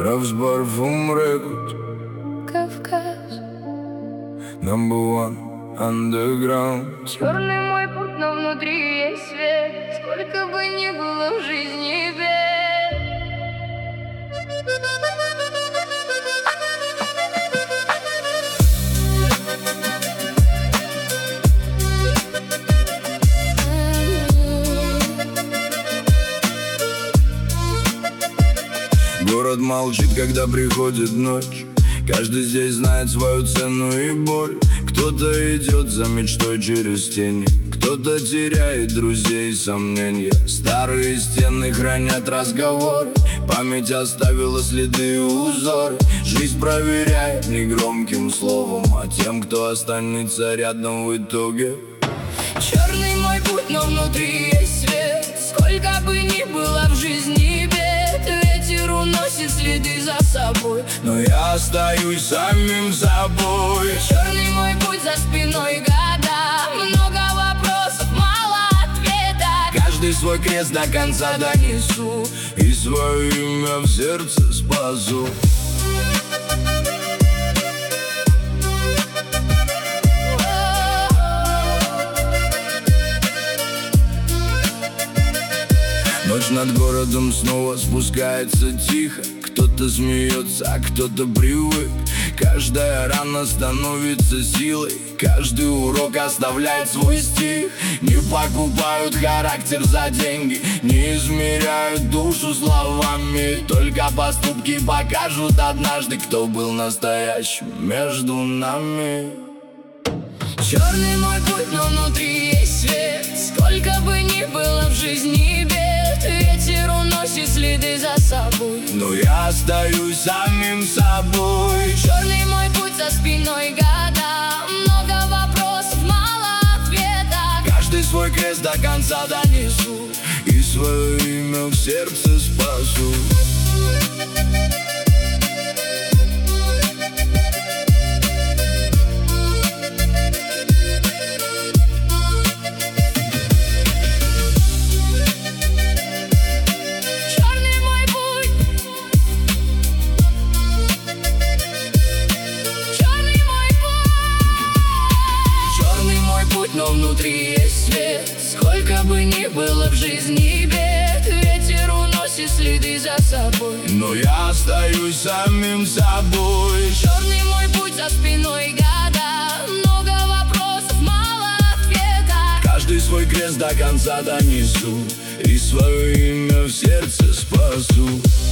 Ravs Parfum Record, Кавказ. #1 Underground. Черный мой путь, но внутри есть свет. Сколько бы ни было в жизни бед. Город молчит, когда приходит ночь. Каждый здесь знает свою цену и боль. Кто-то идет за мечтой через тени, кто-то теряет друзей и сомнения. Старые стены хранят разговоры, память оставила следы и узоры. Жизнь проверяет негромким словом, а тем, кто останется рядом в итоге. Черный мой путь, но внутри есть свет. Сколько бы ни было в жизни бед, ветер уносит следы за собой, но я остаюсь самим собой. Черный мой путь, за спиной года. Много вопросов, мало ответов. Каждый свой крест до конца донесу и свое имя в сердце спасу. Ночь над городом снова спускается тихо. Кто-то смеется, а кто-то привык. Каждая рана становится силой, каждый урок оставляет свой стих. Не покупают характер за деньги, не измеряют душу словами. Только поступки покажут однажды, кто был настоящим между нами. Черный мой путь, но внутри есть свет. Сколько бы ни было в жизни бед, ветер уносит следы за собой, но я остаюсь самим собой. Черный мой путь, за спиной года. Много вопросов, мало ответов. Каждый свой крест до конца донесу и свое имя в сердце спасу. Но внутри есть свет. Сколько бы ни было в жизни бед, ветер уносит следы за собой, но я остаюсь самим собой. Черный мой путь, за спиной года. Много вопросов, мало ответов. Каждый свой крест до конца донесу и свое имя в сердце спасу.